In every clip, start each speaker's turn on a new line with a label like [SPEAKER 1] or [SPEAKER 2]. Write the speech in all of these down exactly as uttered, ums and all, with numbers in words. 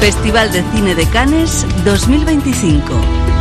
[SPEAKER 1] Festival de Cine de Cannes dos mil veinticinco.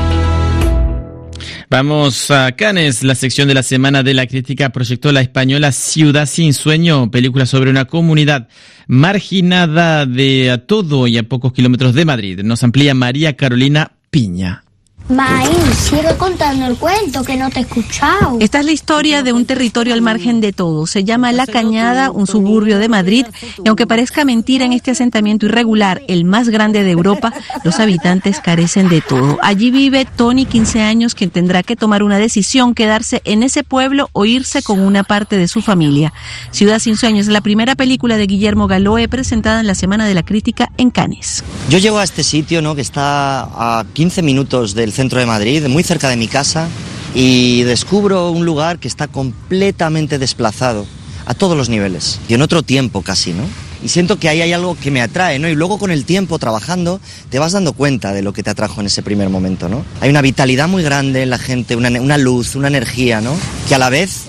[SPEAKER 2] Vamos a Cannes. La sección de la Semana de la Crítica proyectó la española Ciudad sin Sueño, película sobre una comunidad marginada de a todo y a pocos kilómetros de Madrid. Nos amplía María Carolina Piña.
[SPEAKER 3] Maíz, sigue contando el cuento, que no te he escuchado.
[SPEAKER 4] Esta es la historia de un territorio al margen de todo. Se llama La Cañada, un suburbio de Madrid, y aunque parezca mentira, en este asentamiento irregular, el más grande de Europa, los habitantes carecen de todo. Allí vive Tony, quince años, quien tendrá que tomar una decisión, quedarse en ese pueblo o irse con una parte de su familia. Ciudad sin Sueño es la primera película de Guillermo Galoe presentada en la Semana de la Crítica en Cannes.
[SPEAKER 5] Yo llego a este sitio, ¿no?, que está a quince minutos del centro de Madrid, muy cerca de mi casa, y descubro un lugar que está completamente desplazado a todos los niveles y en otro tiempo casi, ¿no? Y siento que ahí hay algo que me atrae, ¿no? Y luego con el tiempo trabajando te vas dando cuenta de lo que te atrajo en ese primer momento, ¿no? Hay una vitalidad muy grande en la gente, una, una luz, una energía, ¿no?, que a la vez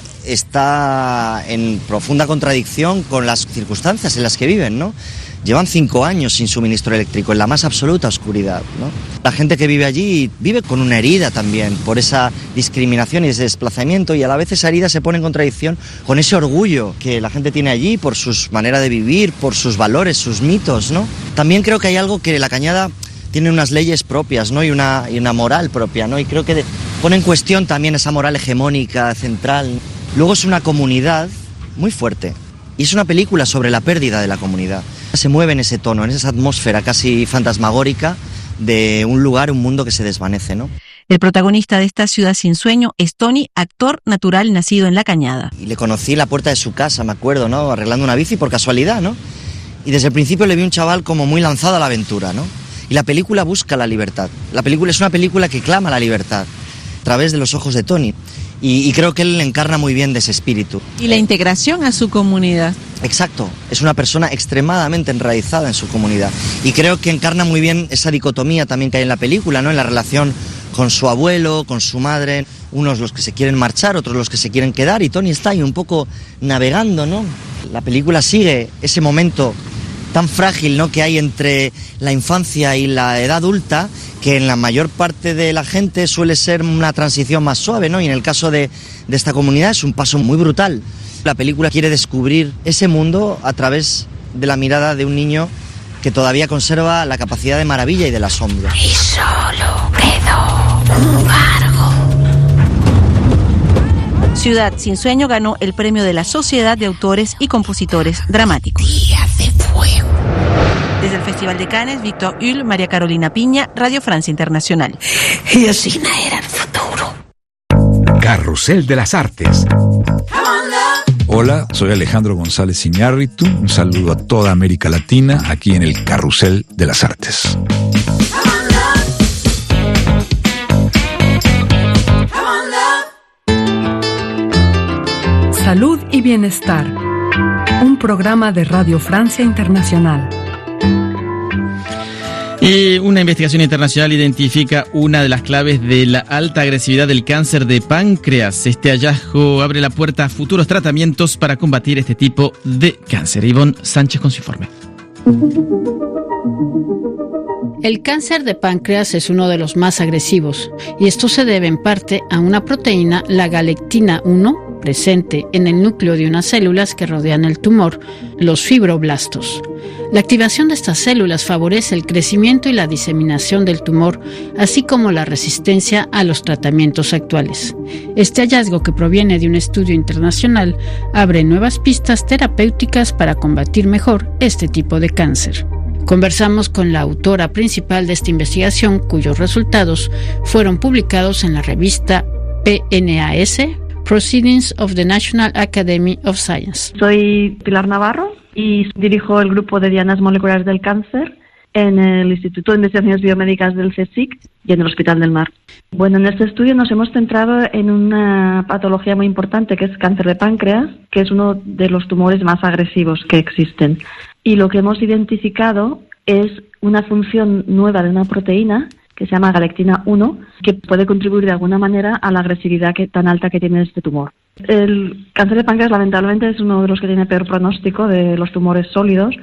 [SPEAKER 5] está en profunda contradicción con las circunstancias en las que viven, ¿no? Llevan cinco años sin suministro eléctrico, en la más absoluta oscuridad, ¿no? La gente que vive allí vive con una herida también por esa discriminación y ese desplazamiento, y a la vez esa herida se pone en contradicción con ese orgullo que la gente tiene allí por su manera de vivir, por sus valores, sus mitos, ¿no? También creo que hay algo que La Cañada tiene unas leyes propias, ¿no?, y una, y una moral propia, ¿no? Y creo que de, pone en cuestión también esa moral hegemónica, central. Luego es una comunidad muy fuerte, y es una película sobre la pérdida de la comunidad. Se mueve en ese tono, en esa atmósfera casi fantasmagórica de un lugar, un mundo que se desvanece, ¿no?
[SPEAKER 4] El protagonista de esta Ciudad sin Sueño es Tony, actor natural nacido en La Cañada.
[SPEAKER 5] Y le conocí en la puerta de su casa, me acuerdo, ¿no?, arreglando una bici por casualidad, ¿no? Y desde el principio le vi un chaval como muy lanzado a la aventura, ¿no? Y la película busca la libertad. La película es una película que clama la libertad a través de los ojos de Tony. Y, y creo que él encarna muy bien de ese espíritu.
[SPEAKER 4] Y la integración a su comunidad.
[SPEAKER 5] Exacto, es una persona extremadamente enraizada en su comunidad. Y creo que encarna muy bien esa dicotomía también que hay en la película, ¿no?, en la relación con su abuelo, con su madre, unos los que se quieren marchar, otros los que se quieren quedar, y Tony está ahí un poco navegando, ¿no? La película sigue ese momento tan frágil, ¿no?, que hay entre la infancia y la edad adulta, que en la mayor parte de la gente suele ser una transición más suave, ¿no? Y en el caso de, de esta comunidad es un paso muy brutal. La película quiere descubrir ese mundo a través de la mirada de un niño que todavía conserva la capacidad de maravilla y del asombro.
[SPEAKER 3] Y solo quedó un cargo.
[SPEAKER 4] Ciudad sin Sueño ganó el premio de la Sociedad de Autores y Compositores Dramáticos.
[SPEAKER 3] Días de fuego.
[SPEAKER 4] Desde el Festival de Cannes, Víctor Hull, María Carolina Piña, Radio Francia Internacional.
[SPEAKER 3] Y así no era el futuro.
[SPEAKER 6] Carrusel de las Artes. Hola, soy Alejandro González Iñárritu. Un saludo a toda América Latina aquí en el Carrusel de las Artes.
[SPEAKER 7] Salud y Bienestar, un programa de Radio Francia Internacional.
[SPEAKER 2] Y una investigación internacional identifica una de las claves de la alta agresividad del cáncer de páncreas. Este hallazgo abre la puerta a futuros tratamientos para combatir este tipo de cáncer. Ivonne Sánchez con su informe.
[SPEAKER 8] El cáncer de páncreas es uno de los más agresivos, y esto se debe en parte a una proteína, la galectina uno, presente en el núcleo de unas células que rodean el tumor, los fibroblastos. La activación de estas células favorece el crecimiento y la diseminación del tumor, así como la resistencia a los tratamientos actuales. Este hallazgo, que proviene de un estudio internacional, abre nuevas pistas terapéuticas para combatir mejor este tipo de cáncer. Conversamos con la autora principal de esta investigación, cuyos resultados fueron publicados en la revista P N A S, Proceedings of the National Academy of Science.
[SPEAKER 9] Soy Pilar Navarro y dirijo el grupo de dianas moleculares del cáncer en el Instituto de Investigaciones Biomédicas del CSIC y en el Hospital del Mar. Bueno, en este estudio nos hemos centrado en una patología muy importante que es cáncer de páncreas, que es uno de los tumores más agresivos que existen. Y lo que hemos identificado es una función nueva de una proteína que se llama galectina uno, que puede contribuir de alguna manera a la agresividad que, tan alta que tiene este tumor. El cáncer de páncreas lamentablemente es uno de los que tiene peor pronóstico de los tumores sólidos,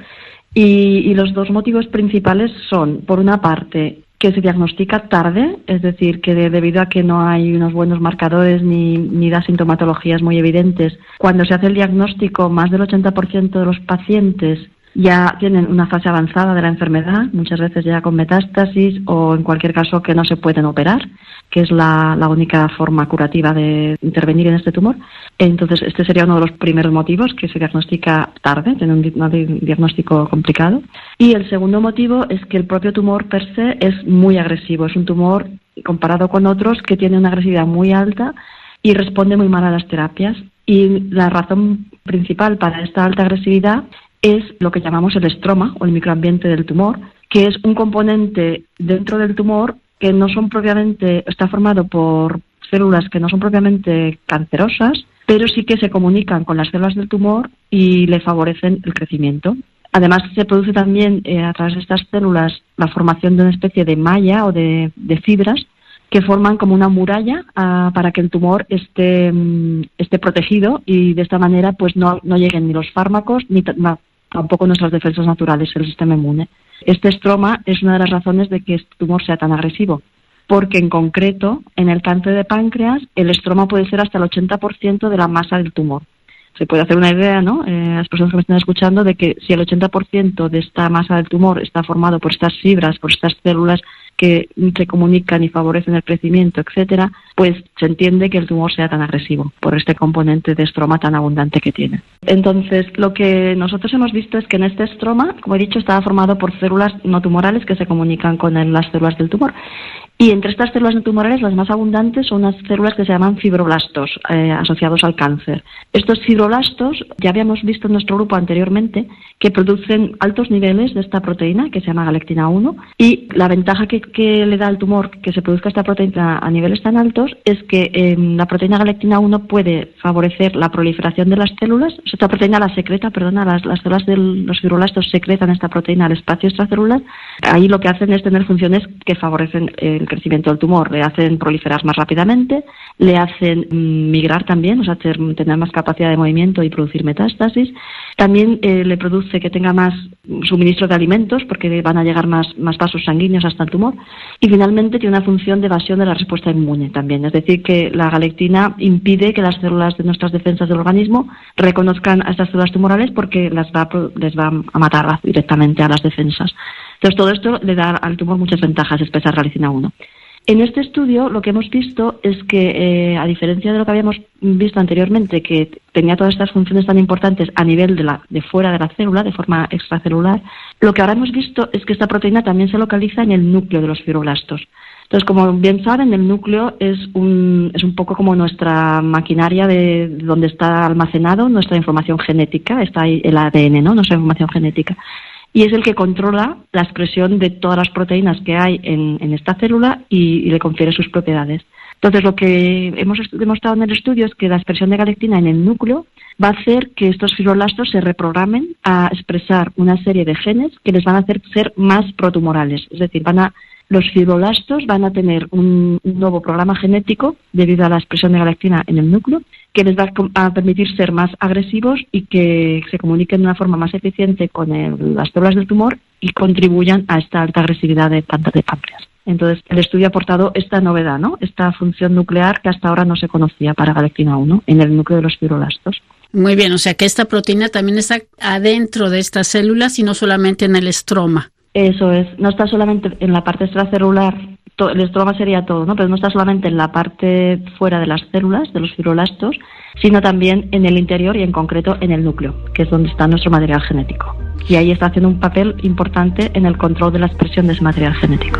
[SPEAKER 9] Y, y los dos motivos principales son, por una parte, que se diagnostica tarde, es decir, que de, debido a que no hay unos buenos marcadores ni, ni da sintomatologías muy evidentes, cuando se hace el diagnóstico, más del ochenta por ciento de los pacientes ya tienen una fase avanzada de la enfermedad, muchas veces ya con metástasis o en cualquier caso que no se pueden operar, que es la, la única forma curativa de intervenir en este tumor. Entonces, este sería uno de los primeros motivos, que se diagnostica tarde, tiene un, un diagnóstico complicado. Y el segundo motivo es que el propio tumor per se es muy agresivo, es un tumor comparado con otros que tiene una agresividad muy alta y responde muy mal a las terapias. Y la razón principal para esta alta agresividad es lo que llamamos el estroma o el microambiente del tumor, que es un componente dentro del tumor que no son propiamente, está formado por células que no son propiamente cancerosas, pero sí que se comunican con las células del tumor y le favorecen el crecimiento. Además, se produce también eh, a través de estas células la formación de una especie de malla o de, de fibras que forman como una muralla uh, para que el tumor esté, um, esté protegido y de esta manera pues no, no lleguen ni los fármacos ni t- no, tampoco nuestras defensas naturales, el sistema inmune. Este estroma es una de las razones de que este tumor sea tan agresivo, porque en concreto, en el cáncer de páncreas, el estroma puede ser hasta el ochenta por ciento de la masa del tumor. Se puede hacer una idea, ¿no?, eh, las personas que me están escuchando, de que si el ochenta por ciento de esta masa del tumor está formado por estas fibras, por estas células que se comunican y favorecen el crecimiento, etcétera, pues se entiende que el tumor sea tan agresivo por este componente de estroma tan abundante que tiene. Entonces, lo que nosotros hemos visto es que en este estroma, como he dicho, estaba formado por células no tumorales que se comunican con el, las células del tumor. Y entre estas células no tumorales, las más abundantes son unas células que se llaman fibroblastos, eh, asociados al cáncer. Estos fibroblastos, ya habíamos visto en nuestro grupo anteriormente, que producen altos niveles de esta proteína, que se llama galectina uno, y la ventaja que, que le da al tumor que se produzca esta proteína a niveles tan altos es que eh, la proteína galectina uno puede favorecer la proliferación de las células. Esta proteína la secreta, perdona, las, las células de los fibroblastos secretan esta proteína al espacio extracelular. Ahí lo que hacen es tener funciones que favorecen el crecimiento del tumor, le hacen proliferar más rápidamente, le hacen mm, migrar también, o sea, ter, tener más capacidad de movimiento y producir metástasis. También eh, le produce que tenga más suministro de alimentos, porque van a llegar más, más vasos sanguíneos hasta el tumor. Y finalmente tiene una función de evasión de la respuesta inmune también, es decir, que la galectina impide que las células de nuestras defensas del organismo reconozcan a estas células tumorales porque las va, les va a matar directamente a las defensas. Entonces, todo esto le da al tumor muchas ventajas, expresar galectina uno. En este estudio lo que hemos visto es que, eh, a diferencia de lo que habíamos visto anteriormente, que tenía todas estas funciones tan importantes a nivel de, la, de fuera de la célula, de forma extracelular, lo que ahora hemos visto es que esta proteína también se localiza en el núcleo de los fibroblastos. Entonces, como bien saben, el núcleo es un, es un poco como nuestra maquinaria de donde está almacenado nuestra información genética, está ahí el A D N, ¿no?, nuestra información genética. Y es el que controla la expresión de todas las proteínas que hay en, en esta célula y, y le confiere sus propiedades. Entonces, lo que hemos demostrado en el estudio es que la expresión de galectina en el núcleo va a hacer que estos fibroblastos se reprogramen a expresar una serie de genes que les van a hacer ser más protumorales. Es decir, van a, los fibroblastos van a tener un, un nuevo programa genético debido a la expresión de galectina en el núcleo, que les va a permitir ser más agresivos y que se comuniquen de una forma más eficiente con el, las células del tumor y contribuyan a esta alta agresividad de cáncer de páncreas. Entonces, el estudio ha aportado esta novedad, ¿no?, esta función nuclear que hasta ahora no se conocía para galectina uno en el núcleo de los fibroblastos.
[SPEAKER 8] Muy bien, o sea que esta proteína también está adentro de estas células y no solamente en el estroma.
[SPEAKER 9] Eso es, no está solamente en la parte extracelular, to, el estroma sería todo, ¿no?, pero no está solamente en la parte fuera de las células, de los fibroblastos, sino también en el interior y en concreto en el núcleo, que es donde está nuestro material genético. Y ahí está haciendo un papel importante en el control de la expresión de ese material genético.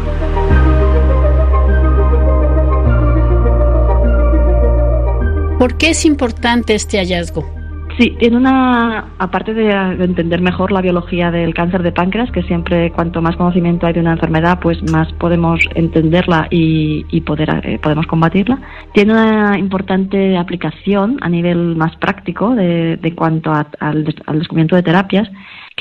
[SPEAKER 8] ¿Por qué es importante este hallazgo?
[SPEAKER 9] Sí, tiene una, aparte de, de entender mejor la biología del cáncer de páncreas, que siempre cuanto más conocimiento hay de una enfermedad, pues más podemos entenderla y, y poder eh, podemos combatirla. Tiene una importante aplicación a nivel más práctico de, de cuanto a, al, al descubrimiento de terapias,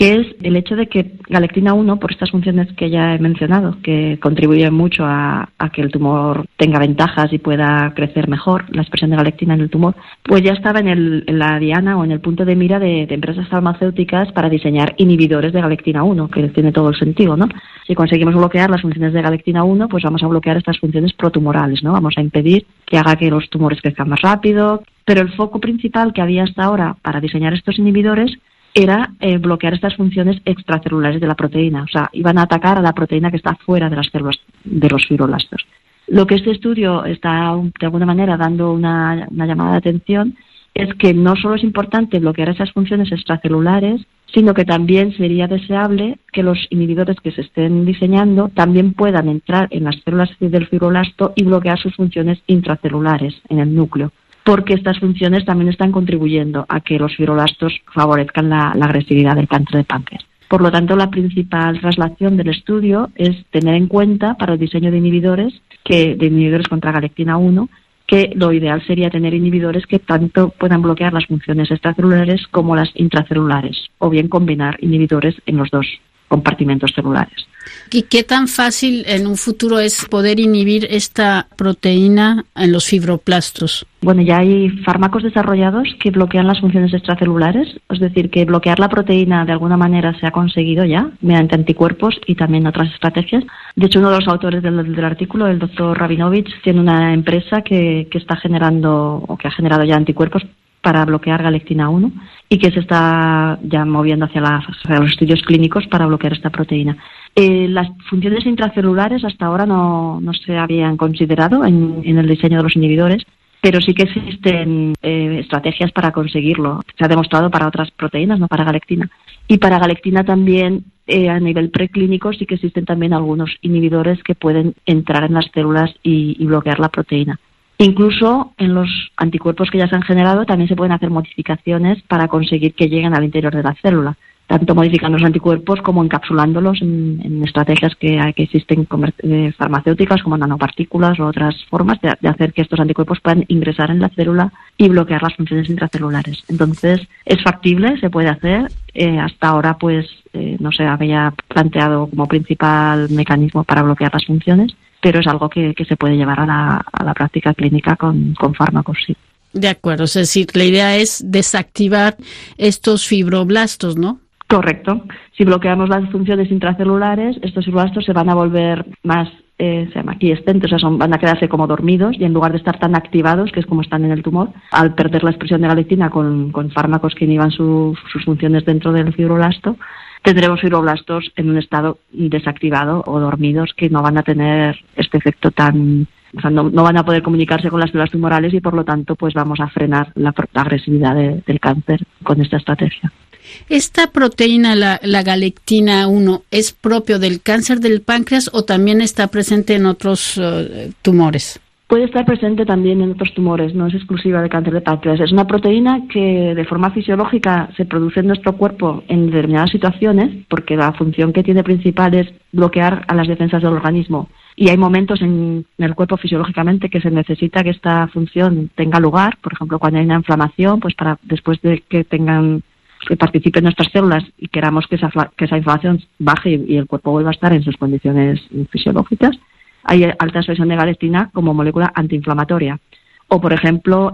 [SPEAKER 9] que es el hecho de que galectina uno, por estas funciones que ya he mencionado, que contribuyen mucho a, a que el tumor tenga ventajas y pueda crecer mejor, la expresión de galectina en el tumor, pues ya estaba en, el, en la diana o en el punto de mira de, de empresas farmacéuticas para diseñar inhibidores de galectina uno, que tiene todo el sentido, ¿no? Si conseguimos bloquear las funciones de galectina uno, pues vamos a bloquear estas funciones protumorales, ¿no? Vamos a impedir que haga que los tumores crezcan más rápido, pero el foco principal que había hasta ahora para diseñar estos inhibidores era eh, bloquear estas funciones extracelulares de la proteína, o sea, iban a atacar a la proteína que está fuera de las células de los fibroblastos. Lo que este estudio está, de alguna manera, dando una, una llamada de atención es que no solo es importante bloquear esas funciones extracelulares, sino que también sería deseable que los inhibidores que se estén diseñando también puedan entrar en las células del fibroblasto y bloquear sus funciones intracelulares en el núcleo, porque estas funciones también están contribuyendo a que los fibroblastos favorezcan la, la agresividad del cáncer de páncreas. Por lo tanto, la principal traslación del estudio es tener en cuenta para el diseño de inhibidores, que, de inhibidores contra galectina uno, que lo ideal sería tener inhibidores que tanto puedan bloquear las funciones extracelulares como las intracelulares, o bien combinar inhibidores en los dos compartimentos celulares.
[SPEAKER 8] ¿Y qué tan fácil en un futuro es poder inhibir esta proteína en los fibroblastos?
[SPEAKER 9] Bueno, ya hay fármacos desarrollados que bloquean las funciones extracelulares, es decir, que bloquear la proteína de alguna manera se ha conseguido ya mediante anticuerpos y también otras estrategias. De hecho, uno de los autores del, del artículo, el doctor Rabinovich, tiene una empresa que, que está generando o que ha generado ya anticuerpos para bloquear galectina uno y que se está ya moviendo hacia, la, hacia los estudios clínicos para bloquear esta proteína. Eh, las funciones intracelulares hasta ahora no, no se habían considerado en, en el diseño de los inhibidores, pero sí que existen eh, estrategias para conseguirlo. Se ha demostrado para otras proteínas, no para galectina. Y para galectina también, eh, a nivel preclínico, sí que existen también algunos inhibidores que pueden entrar en las células y, y bloquear la proteína. Incluso en los anticuerpos que ya se han generado también se pueden hacer modificaciones para conseguir que lleguen al interior de la célula, tanto modificando los anticuerpos como encapsulándolos en, en estrategias que, hay, que existen eh, farmacéuticas como nanopartículas o otras formas de, de hacer que estos anticuerpos puedan ingresar en la célula y bloquear las funciones intracelulares. Entonces, es factible, se puede hacer. Eh, hasta ahora, pues, eh, no se había planteado como principal mecanismo para bloquear las funciones, pero es algo que, que se puede llevar a la, a la práctica clínica con, con fármacos, sí.
[SPEAKER 8] De acuerdo, es decir, la idea es desactivar estos fibroblastos, ¿no?
[SPEAKER 9] Correcto. Si bloqueamos las funciones intracelulares, estos fibroblastos se van a volver más, eh, se llama quiescentes, o sea, son, van a quedarse como dormidos y en lugar de estar tan activados, que es como están en el tumor, al perder la expresión de galectina con, con fármacos que inhiban su, sus funciones dentro del fibroblasto, tendremos fibroblastos en un estado desactivado o dormidos que no van a tener este efecto tan, o sea, no, no van a poder comunicarse con las células tumorales y por lo tanto pues vamos a frenar la, la agresividad de, del cáncer con esta estrategia.
[SPEAKER 8] ¿Esta proteína, la, la galectina uno, es propio del cáncer del páncreas o también está presente en otros uh, tumores?
[SPEAKER 9] Puede estar presente también en otros tumores, no es exclusiva del cáncer de páncreas. Es una proteína que de forma fisiológica se produce en nuestro cuerpo en determinadas situaciones, porque la función que tiene principal es bloquear a las defensas del organismo. Y hay momentos en el cuerpo fisiológicamente que se necesita que esta función tenga lugar, por ejemplo, cuando hay una inflamación, pues para después de que tengan que participen nuestras células y queramos que esa, que esa inflamación baje y, y el cuerpo vuelva a estar en sus condiciones fisiológicas, hay alta expresión de galectina como molécula antiinflamatoria. O, por ejemplo,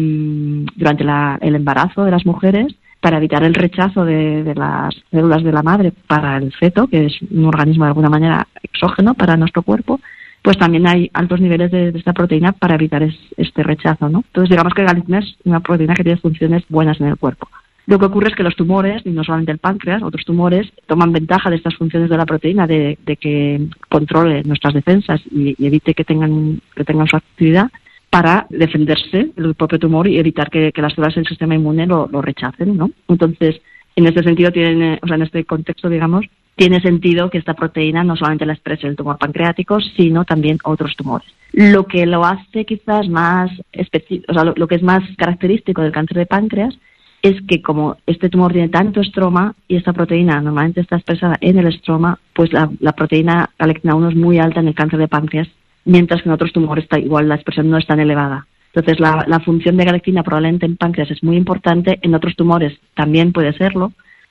[SPEAKER 9] en, durante la, el embarazo de las mujeres, para evitar el rechazo de, de las células de la madre para el feto, que es un organismo de alguna manera exógeno para nuestro cuerpo, pues también hay altos niveles de, de esta proteína para evitar es, este rechazo, ¿no? Entonces, digamos que la galectina es una proteína que tiene funciones buenas en el cuerpo. Lo que ocurre es que los tumores, y no solamente el páncreas, otros tumores, toman ventaja de estas funciones de la proteína, de, de que controle nuestras defensas y, y evite que tengan, que tengan su actividad para defenderse del propio tumor y evitar que, que las células del sistema inmune lo, lo rechacen, ¿no? Entonces, en este sentido, tiene, o sea, en este contexto, digamos, tiene sentido que esta proteína no solamente la exprese el tumor pancreático, sino también otros tumores. Lo que lo hace quizás más específico, o sea, lo, lo que es más característico del cáncer de páncreas es que como este tumor tiene tanto estroma y esta proteína normalmente está expresada en el estroma, pues la, la proteína galectina uno es muy alta en el cáncer de páncreas, mientras que en otros tumores está igual, la expresión no es tan elevada. Entonces la, la función de galectina probablemente en páncreas es muy importante, en otros tumores también puede serlo,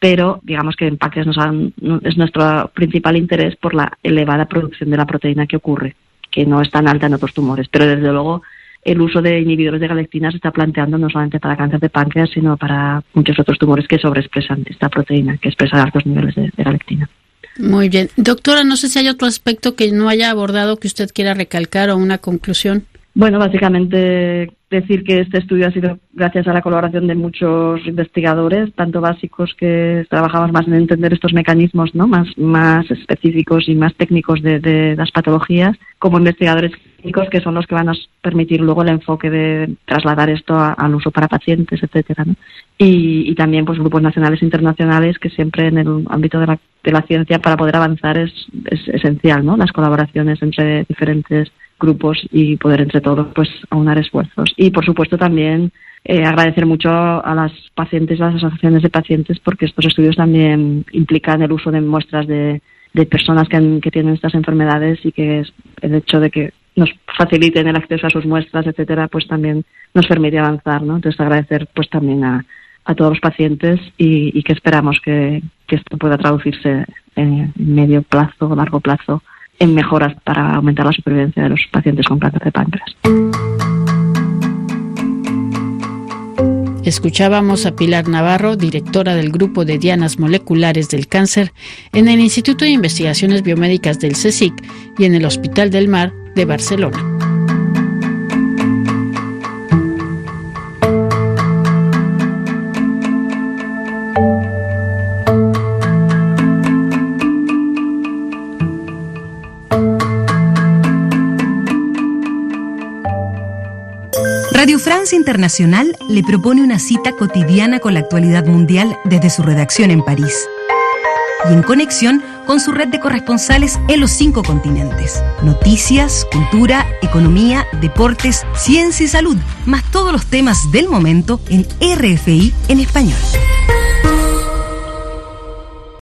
[SPEAKER 9] pero digamos que en páncreas nos han, es nuestro principal interés por la elevada producción de la proteína que ocurre, que no es tan alta en otros tumores, pero desde luego el uso de inhibidores de galectina se está planteando no solamente para cáncer de páncreas, sino para muchos otros tumores que sobreexpresan esta proteína, que expresa altos niveles de, de galectina.
[SPEAKER 8] Muy bien. Doctora, no sé si hay otro aspecto que no haya abordado que usted quiera recalcar o una conclusión.
[SPEAKER 9] Bueno, básicamente decir que este estudio ha sido gracias a la colaboración de muchos investigadores, tanto básicos que trabajamos más en entender estos mecanismos, ¿no?, más, más específicos y más técnicos de, de las patologías, como investigadores clínicos que son los que van a permitir luego el enfoque de trasladar esto a, al uso para pacientes, etcétera, ¿no? Y, y también pues grupos nacionales e internacionales que siempre en el ámbito de la, de la ciencia para poder avanzar es, es esencial, ¿no?, las colaboraciones entre diferentes grupos y poder entre todos pues aunar esfuerzos. Y por supuesto también eh, agradecer mucho a las pacientes, a las asociaciones de pacientes, porque estos estudios también implican el uso de muestras de, de personas que, han, que tienen estas enfermedades, y que es el hecho de que nos faciliten el acceso a sus muestras, etcétera, pues también nos permite avanzar, ¿no? Entonces agradecer pues también a, a todos los pacientes y, y que esperamos que, que esto pueda traducirse en medio plazo o largo plazo en mejoras para aumentar la supervivencia de los pacientes con cáncer de páncreas.
[SPEAKER 8] Escuchábamos a Pilar Navarro, directora del Grupo de Dianas Moleculares del Cáncer en el Instituto de Investigaciones Biomédicas del CSIC y en el Hospital del Mar de Barcelona.
[SPEAKER 10] Radio Francia Internacional le propone una cita cotidiana con la actualidad mundial desde su redacción en París y en conexión con su red de corresponsales en los cinco continentes. Noticias, cultura, economía, deportes, ciencia y salud, más todos los temas del momento en R F I en español.